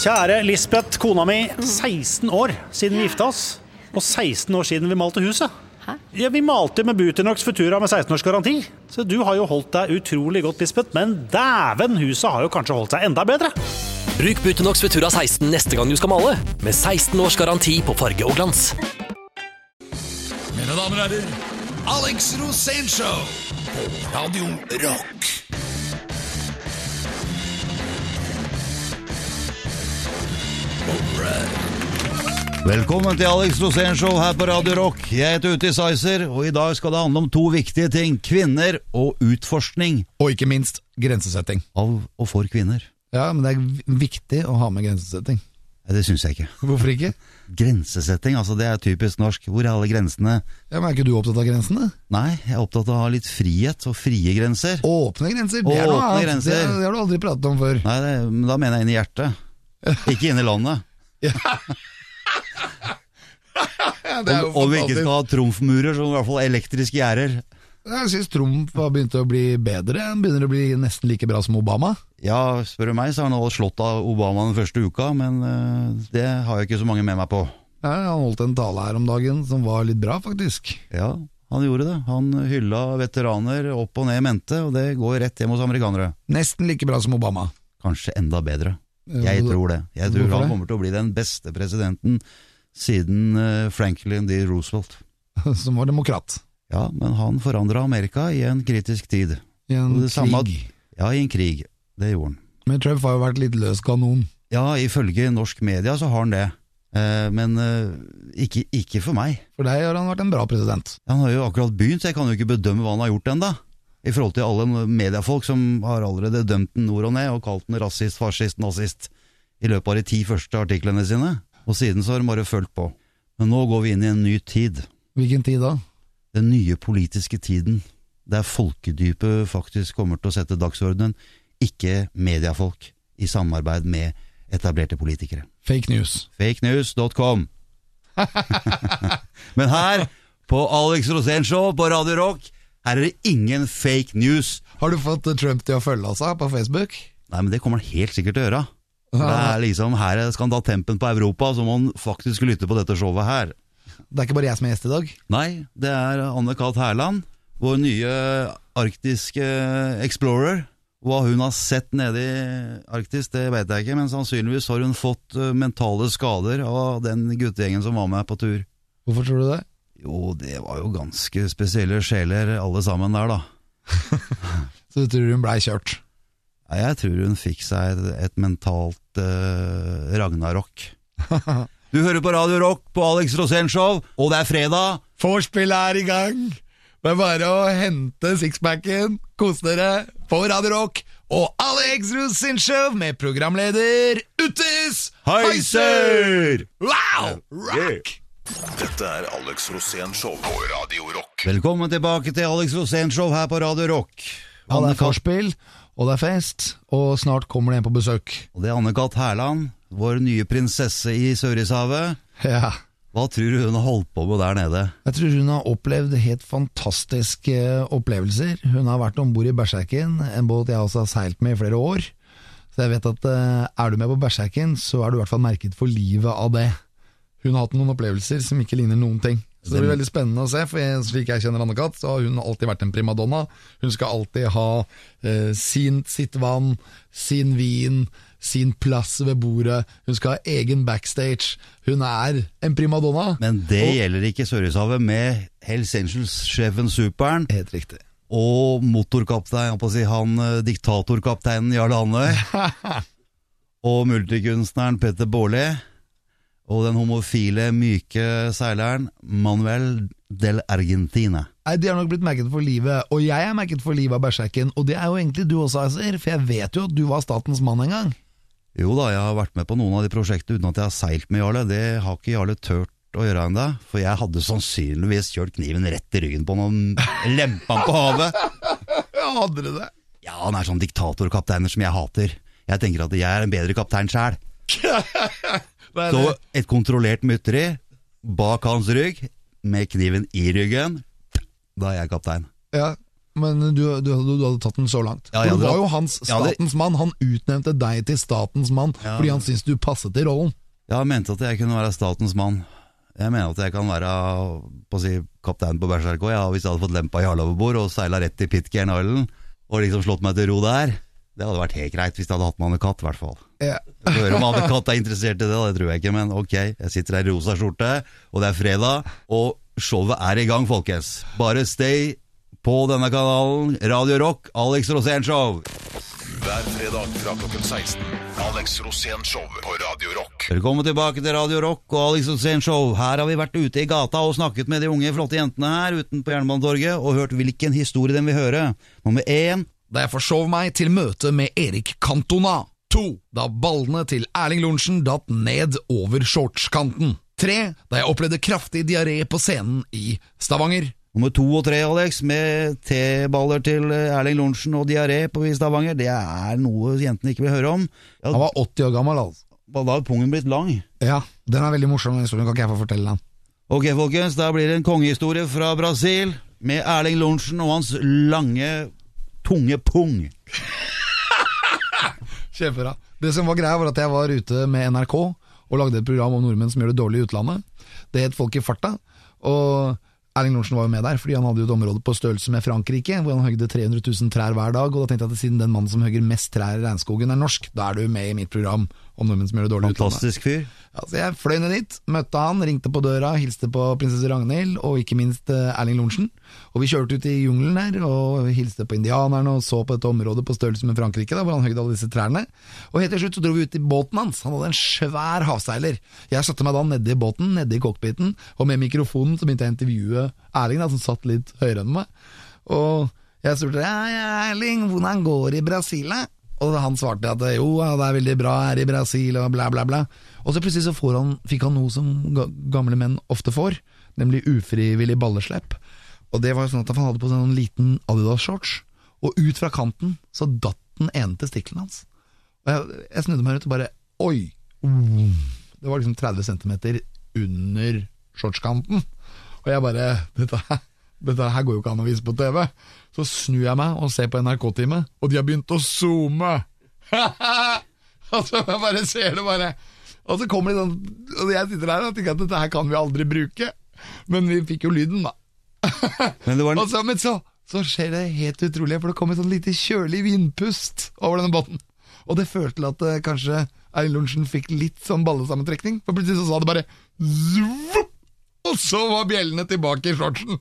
Kjære Lisbeth, kona mi, 16 år siden vi gifta oss, og 16 år siden vi malte huset. Hæ? Ja, vi malte med Buteinox Futura med 16 års garanti. Så du har jo holdt deg utrolig godt, Lisbeth, men dæven, huset har jo kanskje holdt seg enda bedre. Bruk Buteinox Futura 16 neste gang du skal male, med 16 års garanti på farge og glans. Mine damer og herrer, Alex Rosénshow på Radio Rock. Velkommen til Alex Rosénshow her på Radio Rock. Jeg heter Uti Sizer, og i dag skal det handle om to viktige ting: kvinner og utforskning. Og ikke minst grensesetting. Av og for kvinner. Ja, men det er viktig å ha med grensesetting. Nei, det synes jeg ikke. Hvorfor ikke? Grensesetting, altså det er typisk norsk. Hvor er alle grensene? Ja, men er ikke du opptatt av grensene? Nei, jeg er opptatt av å ha litt frihet og frie grenser. Åpne grenser, det er noe Åpne annet. grenser. Det har du aldri pratet om før. Nei, men da mener jeg inn i hjertet. Ikke inn i landet. Ja, det er jo Og vi ikke fantastisk. skal ha trumfmurer, som i hvert fall elektriske gjerder. Jeg synes Trump har begynt å bli bedre. Han begynner å bli nesten like bra som Obama. Ja, spør du meg, så har han holdt slått av Obama den første uka, men det har jeg ikke så mange med meg på. Ja, han holdt en tale her om dagen som var litt bra, faktisk. Ja, han gjorde det. Han hylla veteraner opp og ned i mente, og det går rett hjem hos amerikanere. Nesten like bra som Obama. Kanskje enda bedre. Jeg tror det. Jeg tror Hvorfor han det? kommer til å bli den beste presidenten siden Franklin D. Roosevelt. Som var demokrat. Ja, men han forandret Amerika i en kritisk tid. I en Og det samme- krig. Ja, i en krig. Det gjorde han. Men Trump har jo vært litt løs kanon. Ja, ifølge norsk media så har han det. Men ikke for meg. For deg har han vært en bra president. Han har jo akkurat begynt, så jeg kan jo ikke bedømme hva han har gjort enda. I forhold til alle mediefolk som har allerede dømt den nord og ned og kalt den rasist, fascist, nazist i løpet av de 10 første artiklene sine. Og siden så har de bare følt på. Men nå går vi inn i en ny tid. Hvilken tid da? Den nye politiske tiden, der folkedypet faktisk kommer til å sette dagsordenen, ikke mediefolk i samarbeid med etablerte politikere. Fake news. Fakenews.com. Men her, på Alex Rosénshow på Radio Rock, her er det ingen fake news. Har du fått Trump til å følge oss på Facebook? Nei, men det kommer han helt sikkert til å gjøre. Det er liksom, her skal han ta tempen på Europa, så må han faktisk lytte på dette showet her. Det er ikke bare jeg som er gjest i dag. Nei, det er Anne-Kat. Herland, vår nye arktiske explorer. Hva hun har sett nede i Arktis, det vet jeg ikke, men sannsynligvis har hun fått mentale skader av den guttegjengen som var med på tur. Hvorfor tror du det? Jo, det var jo ganske spesielle sjeler alle sammen der da. Så du tror hun ble kjørt? Nei, jeg tror hun fikk seg et mentalt Ragnarok. Du hører på Radio Rock på Alex Rosénshow, og det er fredag. Vorspillet er i gang! Det er bare å hente sixpacken, kose dere på Radio Rock og Alex Rosénshow med programleder Uttis Heiser! Wow! Rock! Dette er Alex Rosénshow på Radio Rock. Velkommen tilbake til Alex Rosénshow her på Radio Rock. Ja, det er forspill, og det er fest, og snart kommer det en på besøk. Og det er Anne-Kat. Herland, vår nye prinsesse i Sørishavet. Ja, Hva tror du hun har holdt på med der nede? jeg tror hun har opplevd helt fantastiske opplevelser. Hun har vært ombord i Berserken, en båt jeg også har seilt med i flere år. Så jeg vet at er du med på Berserken, så er du i hvert fall merket for livet av det. Hun har hatt noen opplevelser som ikke ligner noen ting. Så det blir veldig spennende å se, for slik jeg kjenner Anne-Kat, så har hun alltid vært en primadonna. Hun skal alltid ha sitt vann, sin vin, sin plass ved bordet. Hun skal ha egen backstage. Hun er en primadonna. Men det gjelder ikke Sørishavet med Hells Angels-sjefen Superen Helt riktig. og motorkaptein, jeg holdt på å si, han diktatorkapteinen Jarl Hanøy og multikunstneren Petter Baarli og den homofile, myke seileren Manuel del Argentina. Nei, de har nok blitt merket for livet, og jeg er merket for livet av Berserken, og det er jo egentlig du også, Heiser, for jeg vet jo at du var statens mann en gang. Jo da, jeg har vært med på noen av de prosjektene uten at jeg har seilt med Jarle. Det har ikke Jarle tørt å gjøre enda, for jeg hadde sannsynligvis kjørt kniven rett i ryggen på noen lempan på havet. Ja, hadde du det? Ja, han er sånn diktatorkapteiner som jeg hater. Jeg tenker at jeg er en bedre kaptein selv. Så et kontrollert mytteri bak hans rygg, med kniven i ryggen, da er jeg kaptein. Ja, Men du hadde tatt den så langt. Ja, For du var jo hans statens mann. Han utnevnte deg til statens mann fordi han syntes du passet i rollen. Jeg mente at jeg kunne være statens mann. Jeg mener at jeg kan være på å si, kaptein på Berserk også, hvis jeg hadde fått lempa i Harloverbord og seilet rett til Pitcairn Island og liksom slått meg til ro der. Det hadde vært helt greit hvis jeg hadde hatt med Anne Katt, i hvert fall. Ja. Hører om Anne Katt interessert i det, det tror jeg ikke, men ok, jeg sitter her i rosa skjorte, og det fredag, og showet i gang, folkens. Bare stay på denne kanalen, Radio Rock, Alex Rosén Show. Hver fredag fra klokken 16. Alex Rosén Show på Radio Rock. Velkommen tilbake til Radio Rock og Alex Rosén Show. Her har vi vært ute i gata og snakket med de unge, flotte jentene her utenpå Jernbanetorget, og hørt hvilken historie de vil høre. Nummer 1. Da jeg forsov meg til møte med Erik Cantona. 2. Da ballene til Erling Lorentzen datt ned over shortskanten. 3. Da jeg opplevde kraftig diaré på scenen i Stavanger. Nummer 2 og 3, Alex, med teballer til Erling Lorentzen og diaré på Stavanger. Det noe jentene ikke vil høre om. Han var 80 år gammel, altså. Da har pungen blitt lang. Ja, den veldig morsom, den historien kan ikke jeg få fortelle den. Ok, folkens, da blir det en kongehistorie fra Brasil med Erling Lorentzen og hans lange, tunge pung. Kjempebra. Det som var greia var at jeg var ute med NRK og lagde et program om nordmenn som gjør det dårlig i utlandet. Det het Folk i farta, og Erling Lorentzen var jo med der, fordi han hadde jo et område på størrelse med Frankrike, hvor han høgde 300 000 trær hver dag, og da tenkte jeg at siden den mannen som høgger mest trær i regnskogen norsk, da du med i mitt program om nordmenn som gjør det dårlig i utlandet. Fantastisk fyr. Ja, så jeg fløy ned dit, møtte han, ringte på døra, hilste på prinsesse Ragnhild, og ikke minst Erling Lorentzen. Og vi kjørte ut i jungelen der, og hilste på indianerne, og så på et område på størrelse med Frankrike, da, hvor han høgde alle disse trærne. Og helt til slutt så dro vi ut i båten hans. Han hadde en svær havseiler. Jeg satte meg da nede i båten, nede i cockpiten, og med mikrofonen så begynte jeg å intervjue Erling, da, som satt litt høyere enn meg. Og jeg spurte, Erling, hvordan går det i Brasil? Og han svarte at jo, det veldig bra her i Brasil, og bla bla bla. Og så plutselig så fikk han noe som gamle menn ofte får, nemlig ufrivillig balleslepp. Og det var sånn at han hadde på sånn en liten Adidas-shorts, og ut fra kanten så datt den ene testikkelen hans. Og jeg snudde meg rundt og bare, oi, det var liksom 30 centimeter under shortskanten. Og jeg bare, dette her går jo ikke an å vise på TV. Så snur jeg meg og ser på NRK-time, og de har begynt å zoome. Altså, jeg bare ser det bare. Og så kommer de sånn, og jeg sitter der og tenker at dette her kan vi aldri bruke. Men vi fikk jo lyden, da. Men så skjer det helt utrolig, for det kom et sånn lite kjølig vindpust over denne båten. Og det førte til at kanskje Erling Lorentzen fikk litt sånn ballesammentrekning, for plutselig så sa det bare zvup, og så var bjellene tilbake i shortsen.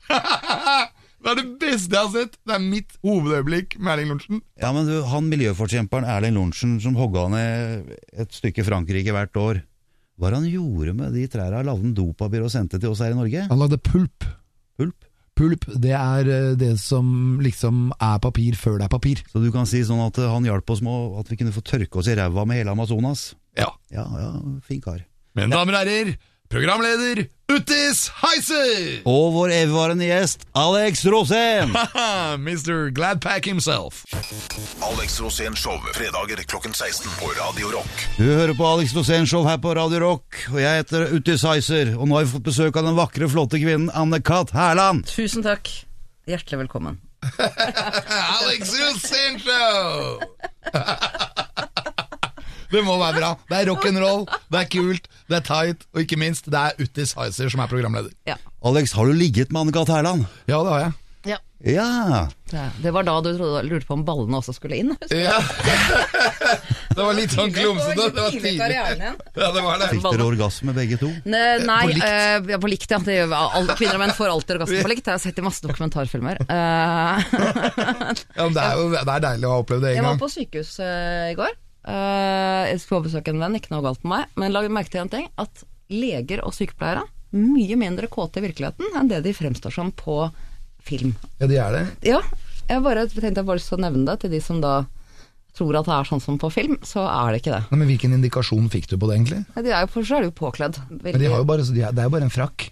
Det det beste jeg har sett. Det mitt hovedøyeblikk med Erling Lorentzen. Ja, men du, han miljøforkjemperen Erling Lorentzen som hogga ned et stykke Frankrike hvert år, hva han gjorde med de trærne? Lagde han dopapir og sendte til oss her i Norge? Han lagde pulp. Pulp, det det som liksom papir før det papir. Så du kan si sånn at han hjalp oss med at vi kunne få tørke oss i ræva med hele Amazonas? Ja. Ja, fin kar. Men damer og herrer, programleder Uttis Heiser! Og vår evigvarende gjest, Alex Rosén! Mr. Gladpack himself. Alex Rosén Show, fredager klokken 16 på Radio Rock. Du hører på Alex Rosén Show her på Radio Rock, og jeg heter Uttis Heiser, og nå har vi fått besøk av den vakre, flotte kvinnen Anne Katt Herland. Tusen takk. Hjertelig velkommen. Alex Rosén Show! Det må være bra. Det rock'n'roll, det kult, det tight, og ikke minst, det Uttis Heiser som programleder. Ja. Alex, har du ligget med Anne Katt Herland? Ja, det har jeg. Ja. Ja. Det var da du lurte på om ballene også skulle inn. Ja. Det var litt sånn klumsete. Det var tidlig. Ja, det var det. Fikk dere orgasme begge to? Nei, på likt, ja. Kvinner og menn får alltid orgasme på likt. Jeg har sett i masse dokumentarfilmer. Ja, men det deilig å ha opplevd det en gang. Jeg var på sykehus i går. Jeg skulle besøke en venn, ikke noe galt med meg, men la merke til en ting, at leger og sykepleiere mye mindre kåte i virkeligheten enn det de fremstår som på film. Ja, de det. Ja, jeg tenkte jeg bare så nevne det til de som da tror at det sånn som på film, så det ikke det. Men hvilken indikasjon fikk du på det egentlig? Ja, for så det jo påkledd. Men de har jo bare, det jo bare en frakk.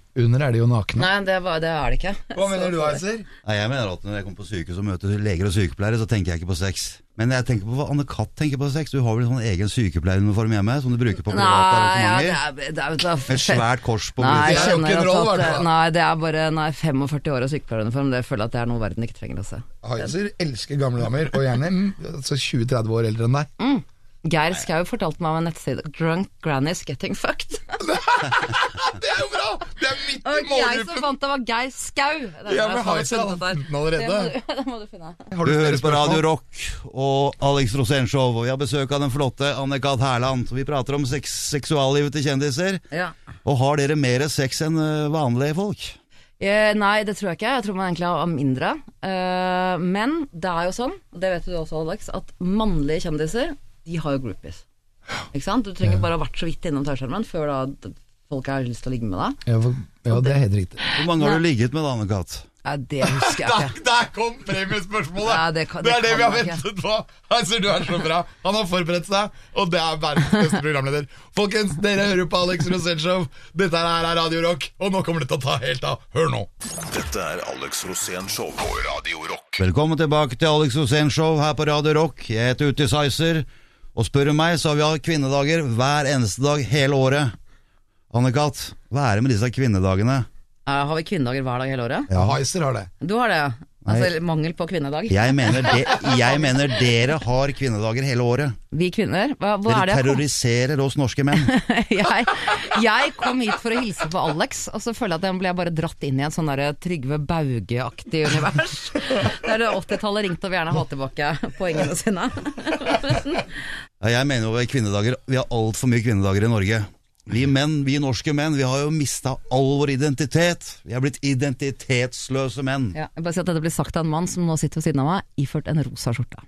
Under er de jo nakne. Nei, det er det ikke. Hva mener du, Heiser? Nei, jeg mener at når jeg kommer på sykehus og møter leger og sykepleiere, så tenker jeg ikke på sex. Men jeg tenker på hva Anne-Kat tenker på sex. Du har vel en sånn egen sykepleieruniform hjemme som du bruker på private arrangementer? Et svært kors på brystet. Nei, det er bare 45 år av sykepleieruniform. Det føler jeg at det er noe verden ikke trenger å se. Heiser elsker gamle damer, og gjerne 20-30 år eldre enn deg. Geir Skau fortalte meg om en nettside Drunk Granny's Getting Fucked. Det er jo bra! Det er midt i målgruppen. Jeg som fant det var Geir Skau. Ja, men Heiser har funnet den allerede. Det må du finne. Du hører på Radio Rock og Alex Rosén Show, og vi har besøk av den flotte Anne-Kat Hærland. Vi prater om seksuallivet til kjendiser. Ja. Og har dere mer sex enn vanlige folk? Nei, det tror jeg ikke. Jeg tror man egentlig har mindre. Men det er jo sånn, og det vet du også, Alex, at mannlige kjendiser de har jo groupies. Ikke sant? Du trenger bare ha vært så vidt innom tørrskjermen før da folk har lyst til å ligge med deg. Ja, det er helt riktig. Hvor mange har du ligget med da, Anne-Kat? Det husker jeg ikke. Der kom premiespørsmålet! Ja, det er det vi har ventet på! Heiser, du er så bra. Han har forberedt seg, og det er verdens beste programleder. Folkens, dere hører på Alex Rosén Show. Dette her er Radio Rock, og nå kommer det til å ta helt av. Hør nå. Dette er Alex Rosén Show på Radio Rock. Velkommen tilbake til Alex Rosén Show her på Radio Rock. Jeg heter Uti Heiser. Og spør du meg, så har vi hatt kvinnedager hver eneste dag hele året. Anne-Kat, hva er det med disse kvinnedagene? Har vi kvinnedager hver dag hele året? Ja, Heiser har det. Du har det, altså mangel på kvinnedag. Jeg mener dere har kvinnedager hele året. Vi kvinner? Hva dere er det? terroriserer oss norske menn. jeg kom hit for å hilse på Alex, og så føler jeg at jeg ble bare dratt inn i en sånn der Trygve Bauge-aktig univers. Der det 80-tallet ringte og vil gjerne ha tilbake poengene sine. Jeg mener jo kvinnedager, vi har alt for mye kvinnedager i Norge. Vi norske menn, vi har jo mistet all vår identitet. Vi har blitt identitetsløse menn. Ja, jeg bare sier at dette blir sagt av en mann som nå sitter ved siden av meg, iført en rosa skjorte.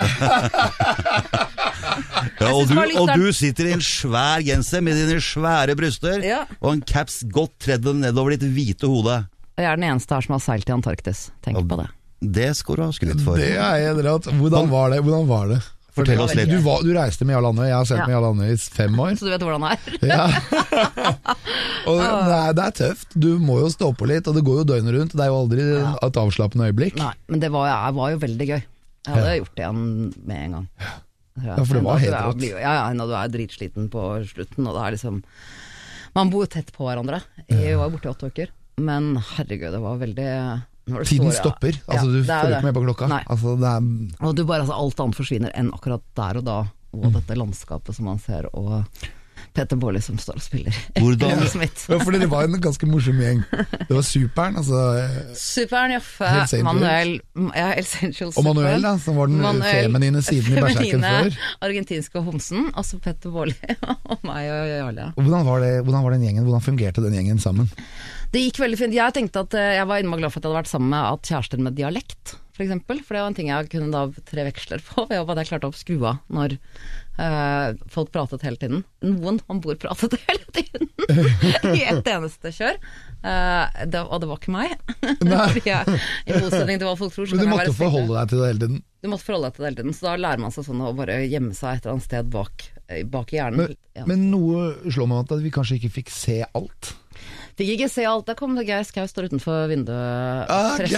Ja, og du sitter i en svær genser med dine svære bryster, og en caps godt tredd nedover ditt hvite hode. Og jeg er den eneste her som har seilt i Antarktis. Tenk på det. Det skal du ha skrytt for. Det er jeg dratt. Hvordan var det? Fortell oss litt. Du reiste med Jarl Andøy. Jeg har sett med Jarl Andøy i 5 år. Så du vet hvordan det er. Ja. Og det er tøft. Du må jo stå på litt, og det går jo døgnet rundt. Det er jo aldri et avslappende øyeblikk. Nei, men det var jo veldig gøy. Jeg hadde gjort det igjen med en gang. Ja, for det var helt rått. Ja, når du er dritsliten på slutten, og det er liksom man bor jo tett på hverandre. Jeg var borte i 8 uker, men herregud, det var veldig tiden stopper, altså du følger ikke med på klokka. Altså, og du bare, alt annet forsvinner enn akkurat der og da, og dette landskapet som man ser, og Peter Baarli som står og spiller. Hvordan? Ja, for det var en ganske morsom gjeng. Det var Superen, Superen, Joffe, Manuel, Essential Superen. Og Manuel da, som var den feminine siden i Berserken før. Argentinske homsen, altså Peter Baarli og meg og Jarle. Hvordan var den gjengen, hvordan fungerte den gjengen sammen? Det gikk veldig fint. Jeg tenkte at jeg var innmari glad for at jeg hadde vært sammen med at kjærester med dialekt, for eksempel. For det var en ting jeg kunne da 3 veksler på. Jeg håpet at jeg klarte å skru av når folk pratet hele tiden. Noen om bord pratet hele tiden i et eneste kjør. Og det var ikke meg. I motsetning til hva folk tror. Men du måtte forholde deg til det hele tiden? Du måtte forholde deg til det hele tiden. Så da lærer man seg sånn å bare gjemme seg et eller annet sted bak i hjernen. Men noe slår meg at vi kanskje ikke fikk se alt. Fikk ikke se alt. Der kom det Geir Skau, står utenfor vinduet.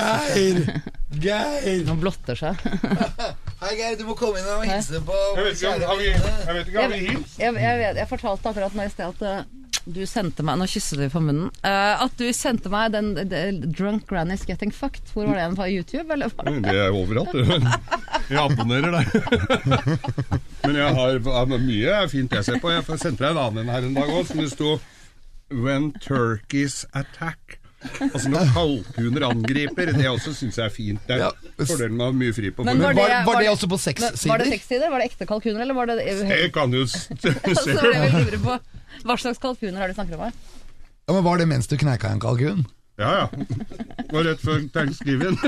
Geir! Han blotter seg. Hei Geir, du må komme inn og hilse på Jeg vet ikke om vi hils. Jeg fortalte akkurat nå i sted at du sendte meg, nå kysser du på munnen, at du sendte meg den Drunk Granny's Getting Fucked. Hvor var det på YouTube? Eller? Det er overalt. Jeg abonnerer der. Men jeg har mye fint jeg ser på. Jeg sendte deg en annen her en dag også, som det stod When Turkeys Attack. Altså når kalkuner angriper. Det også synes jeg er fint. Det er fordelen med å ha mye fri på. Men var det også på 6 sider? Var det 6 sider? Var det ekte kalkuner, eller var det Jeg kan jo se så var det jeg lurer på. Hva slags kalkuner har du snakket om her? Ja, men var det mens du kneika en kalkun? Ja. Det var rett før Thanksgiving.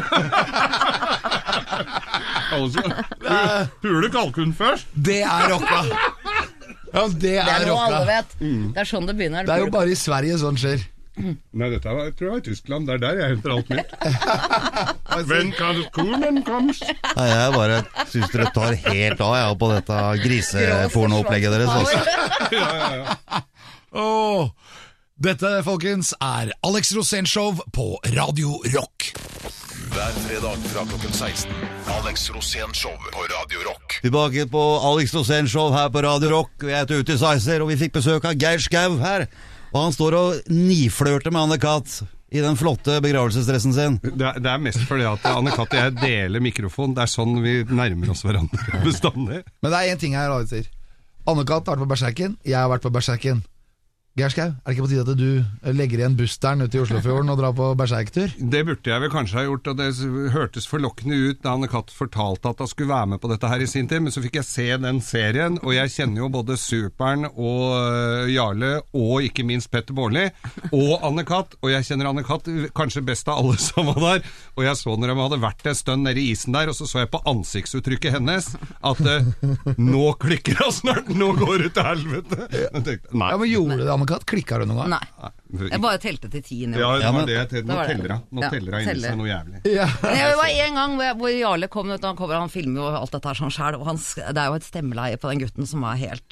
Altså, pule kalkun først. Det er rocka. Ja, det er noe alle vet. Det er sånn det begynner. Det er jo bare i Sverige sånn skjer. Nei, dette tror jeg var i Tyskland. Det er der jeg henter alt mitt. When kalkunen comes. Nei, jeg bare synes dere tar helt av på dette grisepornoopplegget deres også. Ja. Dette, folkens, Alex Rosén Show på Radio Rock. Hver fredag fra klokken 16. Alex Rosén Show på Radio Rock. Tilbake på Alex Rosén Show her på Radio Rock. Vi ute i Sizer, og vi fikk besøk av Geir Skau her. Og han står og niflørter med Anne-Kat. I den flotte begravelsesdressen sin. Det mest fordi at Anne-Kat og jeg deler mikrofon. Det sånn vi nærmer oss hverandre bestandig. Men det en ting her, Alex. Anne-Kat har vært på Berserken, jeg har vært på Berserken. Geir Skau, det ikke på tide at du legger igjen busteren ut i Oslofjorden og drar på berserktur? Det burde jeg vel kanskje ha gjort, og det hørtes forlokkende ut da Anne-Kat fortalte at hun skulle være med på dette her i sin tid, men så fikk jeg se den serien, og jeg kjenner jo både Superen og Jarle, og ikke minst Petter Bårdli, og Anne-Kat, og jeg kjenner Anne-Kat kanskje best av alle som var der, og jeg så når de hadde vært en stund nede i isen der, og så jeg på ansiktsuttrykket hennes, at nå klikker hun snart, nå går det til helvete. Jeg tenkte, nei. Ja, men gjorde det, Anne-Kat? Klikker du noen gang? Nei. Jeg bare telte til 10. Ja, det var det jeg telte. Nå teller hun inni seg noe jævlig. Ja. Det var en gang hvor Jarle kom, han filmer jo alt dette her sånn selv, og det jo et stemmeleie på den gutten som helt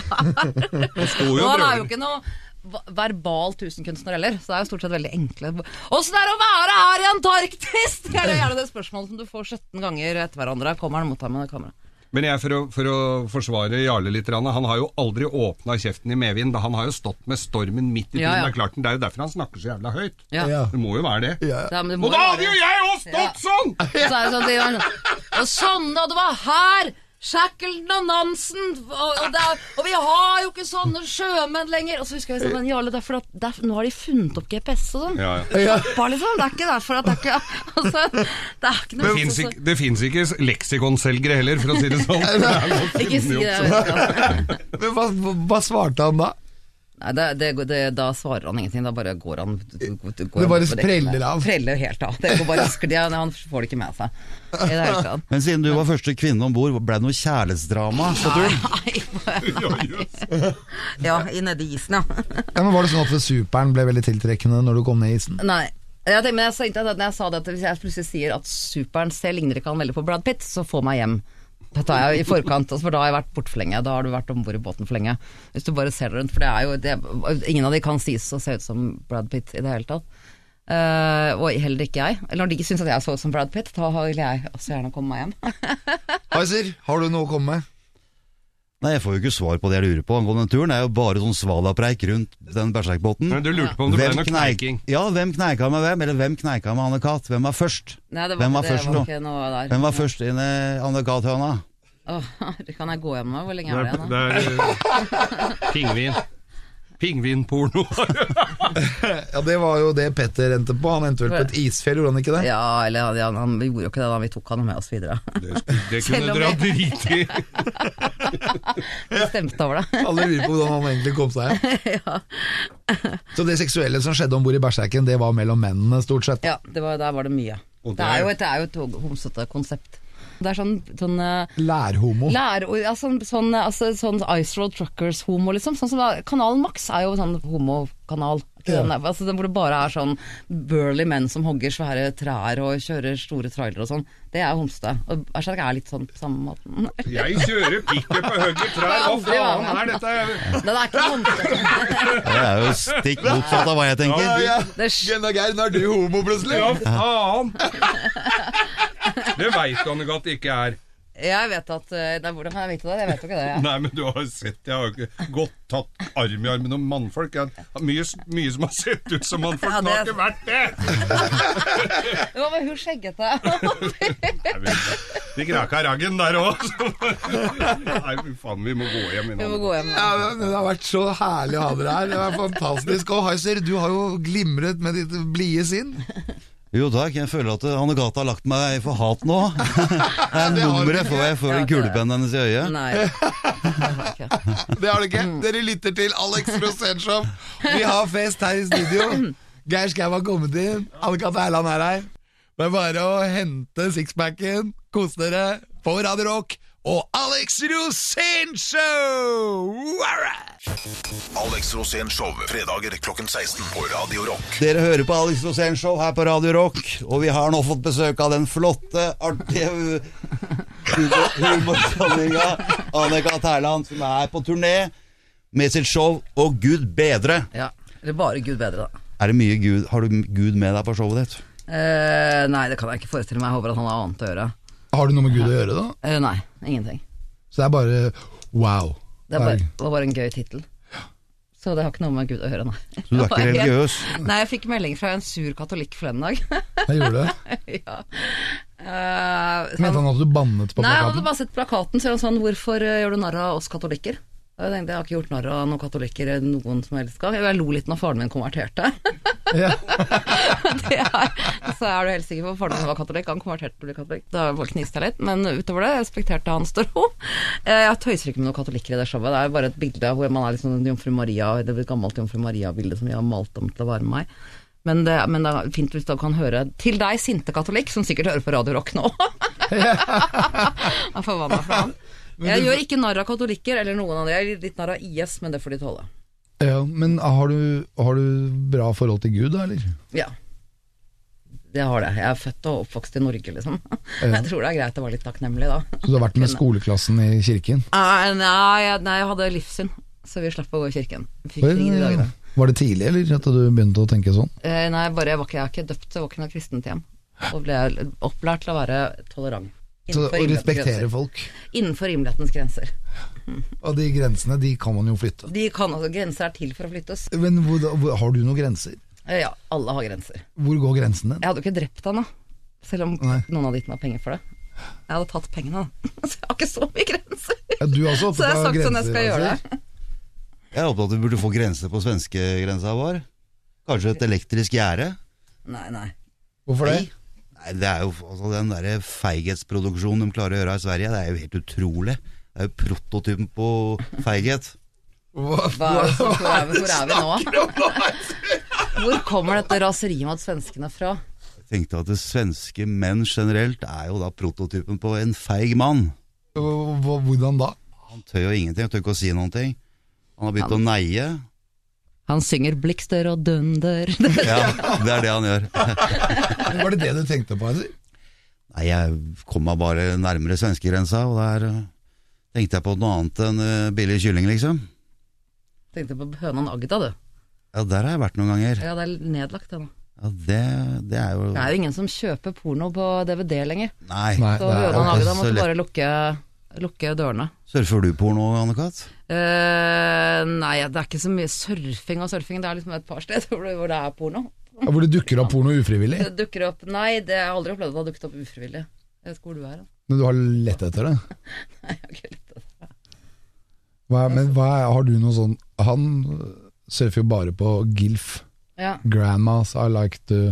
og han jo ikke noe verbal tusenkunstner heller, så det jo stort sett veldig enkle. Hvordan det å være her i Antarktis? Det jo gjerne det spørsmålet som du får 17 ganger etter hverandre. Kommer han mot deg med det kameraet? Men for å forsvare Jarle litt, han har jo aldri åpnet kjeften i medvind, han har jo stått med stormen midt i tiden. Det klart, det jo derfor han snakker så jævla høyt. Ja. Det må jo være det. Ja. Og da hadde jo jeg også stått sånn! Så det sånn, og sånn, og det var her Shackleton og Nansen og vi har jo ikke sånne sjømenn lenger. Og så husker jeg sånn, men Jarle, nå har de funnet opp GPS og sånn. Bare liksom, det ikke derfor at det ikke altså, det ikke noe det finnes ikke leksikonselgere heller, for å si det sånn. Ikke si det. Men hva svarte han da? Nei, da svarer han ingenting. Da bare går han det bare spreller av. Spreller helt av. Det går bare han får det ikke med seg i det hele tatt. Men siden du var første kvinne ombord, ble det noe kjærlighetsdrama på turen? Ja, nede i isen, ja. Men var det sånn at Superen ble veldig tiltrekkende når du kom ned i isen? Nei. Men jeg sa det at hvis jeg plutselig sier at Superen ligner ikke han veldig på Brad Pitt, så få meg hjem. Dette jeg i forkant, for da har jeg vært bort for lenge. Da har du vært ombord i båten for lenge. Hvis du bare ser det rundt, for ingen av de kan sies å se ut som Brad Pitt i det hele tatt. Og heller ikke jeg. Eller når de ikke synes at jeg så ut som Brad Pitt, da vil jeg også gjerne komme meg hjem. Heiser, har du noe å komme med? Nei, jeg får jo ikke svar på det jeg lurer på angående turen. Det jo bare sånn svalapreik rundt den berserkbåten. Men du lurte på om det ble noe kneiking? Ja, hvem kneika med hvem? Eller hvem kneika med Anne-Kat? Hvem var først? Nei, hvem var først nå? Hvem var først inn i Anne-Kat-høna? Kan jeg gå hjem nå? Hvor lenge det igjen? Det pingvin. Pingvinporno. Ja, det var jo det Petter endte på. Han endte vel på et isfjell, gjorde han ikke det? Ja, eller han gjorde jo ikke det da vi tok han med oss videre. Det kunne dere ha drit i. Det stemte over det. Alle lurer på hvordan han egentlig kom seg. Ja. Så det seksuelle som skjedde ombord i Berserken, det var mellom mennene stort sett? Ja, der var det mye. Det jo et homsete konsept. Det sånn lærhomo. Sånn Ice Road Truckers-homo, liksom. Sånn som Kanalen Max jo sånn homokanal. Hvor det bare sånn burly menn som hogger svære trær og kjører store trailere og sånn. Det homste. Og jeg litt sånn på samme måten. Jeg kjører pikker på hogger trær, hva faen dette? Det ikke homste. Det jo stikk motsatt av hva jeg tenker. Geir, nå du homo plutselig. Ja, faen. Det vet du, Anne-Kat, ikke Jeg vet at hvordan kan jeg vite det? Jeg vet jo ikke det. Ja. Nei, men du har sett, jeg har ikke godt tatt arm i arm med noen mannfolk. Mye som har sett ut som mannfolk, det har ikke vært det. Hva var hun skjeggete? De kraka raggen der også. Nei, faen, vi må gå hjem. Ja, det har vært så herlig å ha dere her. Det var fantastisk. Og Heiser, du har jo glimret med ditt blide sinn. Jo takk, jeg føler at Anne-Kat har lagt meg for hat nå. Det nummeret får jeg for en kulepenn hennes i øyet. Nei, det har du ikke. Dere lytter til Alex Rosén Show. Vi har fest her i studio. Geir Skau har kommet inn. Anne-Kat Hærland her. Det bare å hente sixpacken, kose dere på Radio Rock og Alex Rosén Show! Alex Rosén Show, fredager klokken 16 på Radio Rock. Dere hører på Alex Rosén Show her på Radio Rock, og vi har nå fått besøk av den flotte, artige humorsamlinga Anne-Kat Hærland, som på turné med sitt show Og Gud bedre. Ja. Eller bare Gud bedre, da. Er det mye Gud? Har du Gud med deg på showet ditt? Nei, det kan jeg ikke forestille meg. Jeg håper at han har annet å gjøre. Har du noe med Gud å gjøre da? Nei, ingenting. Så det er bare wow. Det var bare en gøy titel. Så det har ikke noe med Gud å gjøre, nei. Så du er ikke religiøs? Nei, jeg fikk melding fra en sur katolikk forleden dag. Jeg gjorde det. Ja. Mente han at du bannet på plakaten? Nei, han hadde bare sett plakaten, så han sånn, hvorfor gjør du narr av oss katolikker? Jeg tenkte, jeg har ikke gjort narr av noen katolikker noen som helst gang. Jeg lo litt når faren min konverterte. Ja. Så er du helt sikker på at faren min var katolikk. Han konverterte til å bli katolikk. Da kniste jeg litt, men utover det respekterte han stro. Jeg tøyser ikke med noen katolikker i det showet. Det er bare et bilde hvor man er liksom Jomfru Maria. Det er et gammelt Jomfru Maria-bilde som jeg har malt om til å være meg. Men det er fint hvis du kan høre til deg, sinte katolikk, som sikkert hører på Radio Rock nå. Jeg får vannet fra han. Jeg gjør ikke narr av katolikker eller noen av det. Jeg gjør litt narr av IS, men det får de tåle. Ja, men har du bra forhold til Gud da, eller? Ja, det har det. Jeg er født og oppvokst i Norge, liksom. Jeg tror det er greit å være litt takknemlig da. Så du har vært med skoleklassen i kirken? Nei, jeg hadde livssyn, så vi slapp å gå i kirken. Fikk ingen i dagene. Var det tidlig, eller at du begynte å tenke sånn? Nei, jeg er ikke døpt, jeg var ikke noe kristent hjem. Og ble opplært til å være tolerant. Så å respektere folk? Innenfor rimelighetens grenser. Og de grensene, de kan man jo flytte? Grenser er til for å flyttes. Men har du noen grenser? Ja, alle har grenser. Hvor går grensen din? Jeg hadde jo ikke drept han da, selv om noen hadde gitt meg penger for det. Jeg hadde tatt pengene da, så jeg har ikke så mye grenser. Ja, du er også så jeg har sagt sånn jeg skal gjøre det. Jeg er opptatt at du burde få grenser på svenskegrensa vår. Kanskje et elektrisk gjerde? Nei. Hvorfor det? Nei, det er jo altså, den der feighetsproduksjonen de klarer å gjøre i Sverige, det er jo helt utrolig. Det er jo prototypen på feighet. Hvor er vi nå? Hvor kommer dette raseriet mot svenskene fra? Jeg tenkte at det svenske menn generelt er jo da prototypen på en feig mann. Hvordan da? Han tør jo ingenting, han tør ikke å si noen ting. Han har begynt å neie. Han synger blikster og dunder. Ja, det er det han gjør. Var det det du tenkte på, altså? Nei, jeg kom meg bare nærmere svenskegrensa, og der tenkte jeg på noe annet enn billig kylling, liksom. Tenkte på hønan Agda, du. Ja, der har jeg vært noen ganger. Ja, det er nedlagt det nå. Ja, det er jo... Det er jo ingen som kjøper porno på DVD lenger. Nei. Så hønan Agda måtte bare lukke dørene. Surfer du porno, Anne-Kat? Nei, det er ikke så mye surfing og surfing. Det er liksom et par steder hvor det er porno. Hvor det dukker opp porno ufrivillig? Det dukker opp, nei, det har jeg aldri opplevd at det har dukket opp ufrivillig. Jeg vet ikke hvor du er da. Men du har lett etter det? Nei, jeg har ikke lett etter det. Har du noe sånn? Han surfer jo bare på GILF. Ja. Grandmas, I like to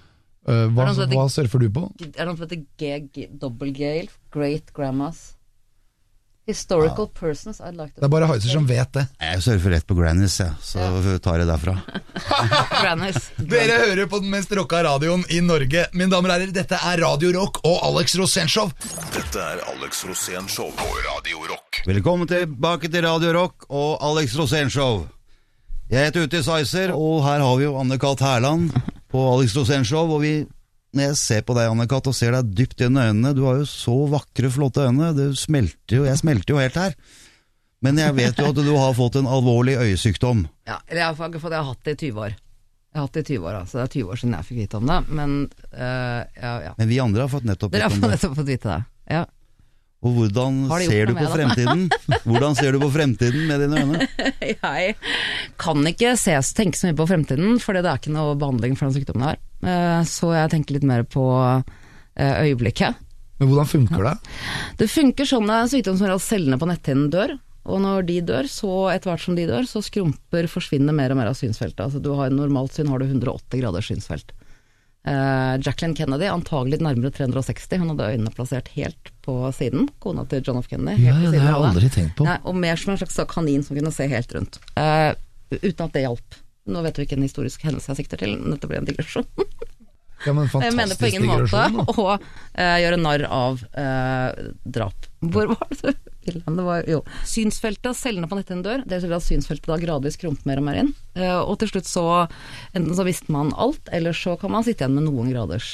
hva surfer du på? Er det noe som heter GILF? Great Grandmas. Historical persons I'd like to... Det er bare Heiser som vet det. Jeg surfer rett på Grannies, så tar jeg derfra. Grannies. Dere hører på den mest rocka radioen i Norge. Mine damer og herrer, dette er Radio Rock og Alex Rosén-show. Dette er Alex Rosén-show på Radio Rock. Velkommen tilbake til Radio Rock og Alex Rosén-show. Jeg heter Ute i Heiser, og her har vi jo Anne-Kat. Herland på Alex Rosén-show, og når jeg ser på deg, Anne-Kat., og ser deg dypt inn i øynene, du har jo så vakre, flotte øyne, jeg smelter jo helt her. Men jeg vet jo at du har fått en alvorlig øyesykdom. Ja, eller jeg har hatt det i 20 år. Jeg har hatt det i 20 år, så det er 20 år siden jeg fikk vite om det, men ja. Men vi andre har fått nettopp vite om det. Dere har nettopp fått vite det, ja. Og hvordan ser du på fremtiden? Hvordan ser du på fremtiden med dine øyne? Jeg kan ikke tenke så mye på fremtiden, for det er ikke noe behandling for den sykdommen her. Så jeg tenker litt mer på øyeblikket. Men hvordan funker det? Det funker sånn at sykdom som gjør at cellene på netthinnen dør, og når de dør, så etter hvert som de dør, så forsvinner mer og mer av synsfeltet. Altså du har normalt syn har du 180 graders synsfelt. Jacqueline Kennedy, antagelig nærmere 360, hun hadde øynene plassert helt på siden, kona til John F. Kennedy. Ja, det har jeg aldri tenkt på. Nei, og mer som en slags kanin som kunne se helt rundt. Uten at det hjalp. Nå vet vi ikke en historisk hendelse jeg sikter til, men dette blir en digresjon. Ja, men jeg mener på ingen måte å gjøre narr av drap. Hvor var det du? Det var, synsfeltet, cellene på netthinnen dør, det vil si at synsfeltet da gradvis krumper mer og mer inn, og til slutt så enten så visste man alt, eller så kan man sitte igjen med noen graders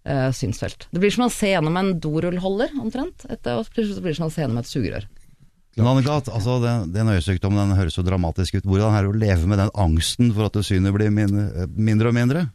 synsfelt. Det blir som å se gjennom en dorullholder omtrent, og så blir det som å se gjennom et sugerør. Men Anne-Kat, altså den øyesykdommen den høres så dramatisk ut. Hvordan er det å leve med den angsten for at synet blir mindre og mindre?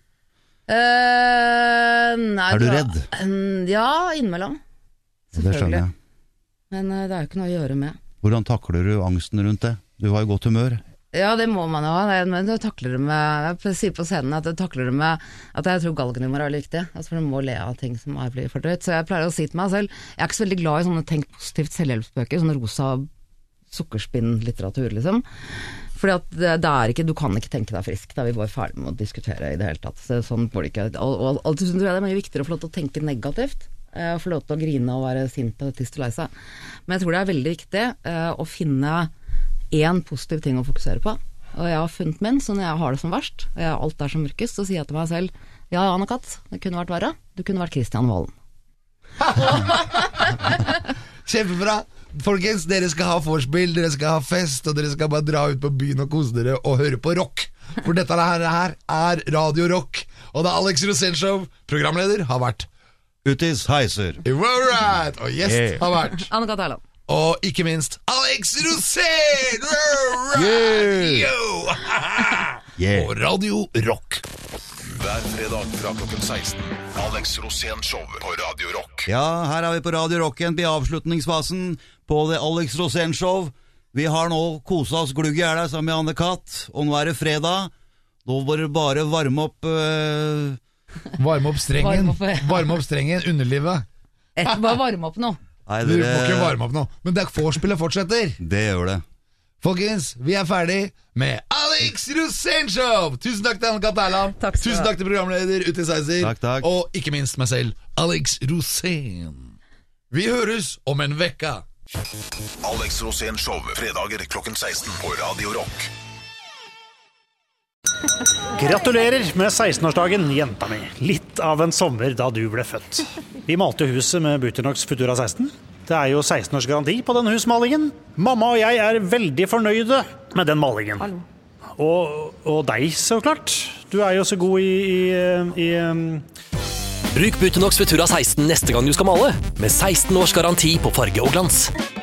Nei, Er du redd? Ja, innimellom. Det skjønner jeg. Men det er jo ikke noe å gjøre med. Hvordan takler du angsten rundt det? Du har jo godt humør. Ja, det må man jo ha, men du takler det med, jeg sier på scenen at jeg takler det med at jeg tror galgenhumor er veldig viktig, altså for du må le av ting som blir for drøyt, så jeg pleier å si til meg selv, jeg er ikke så veldig glad i sånne tenk positivt selvhjelpsbøker, sånne rosa sukkerspinn-litteratur liksom, fordi at det er ikke, du kan ikke tenke deg frisk, da er vi bare ferdig med å diskutere i det hele tatt, så sånn går det ikke, og alltid tror jeg det er mye viktigere å få lov til å tenke negativt, få lov til å grine og være sint på det og lei seg, men jeg tror det er veldig viktig å finne en positiv ting å fokusere på, og jeg har funnet min, så når jeg har det som verst, og alt er som mørkest, så sier jeg til meg selv, ja, Anne-Kat, det kunne vært verre, du kunne vært Kristian Valen. Kjempebra! Folkens, dere skal ha vorspiel, dere skal ha fest, og dere skal bare dra ut på byen og kose dere og høre på rock. For dette her er Radio Rock, og det er Alex Rosénshow, programleder, har vært Utis Heiser. Right, og gjest har vært Anne-Kat. Herland. Og ikke minst Alex Rosén! Og Radio Rock. Hver fredag fra klokken 16. Alex Rosén Show på Radio Rock. Ja, her er vi på Radio Rock igjen, i avslutningsfasen på det Alex Rosén Show. Vi har nå koset oss glugg i hjel sammen med Anne-Kat, og nå er det fredag. Nå må dere bare varme opp Varme opp strengen, underlivet. Bare varme opp nå. Nei, Du må ikke varme opp nå. Men det vorspielet fortsetter. Det gjør det. Folkens, vi er ferdig med Alex Rosén Show. Tusen takk til Anne-Kat. Herland. Takk skal du ha. Tusen takk til programleder Utis Heiser. Takk. Og ikke minst meg selv, Alex Rosén. Vi høres om en vekka. Alex Rosén Show, fredager klokken 16 på Radio Rock. Gratulerer med 16-årsdagen, jenta mi. Litt av en sommer da du ble født. Vi malte huset med Buternox Futura 16. Det er jo 16 års garanti på denne husmalingen. Mamma og jeg er veldig fornøyde med den malingen. Hallo. Og deg, så klart. Du er jo så god i Bruk Buternox Futura 16 neste gang du skal male, med 16 års garanti på farge og glans.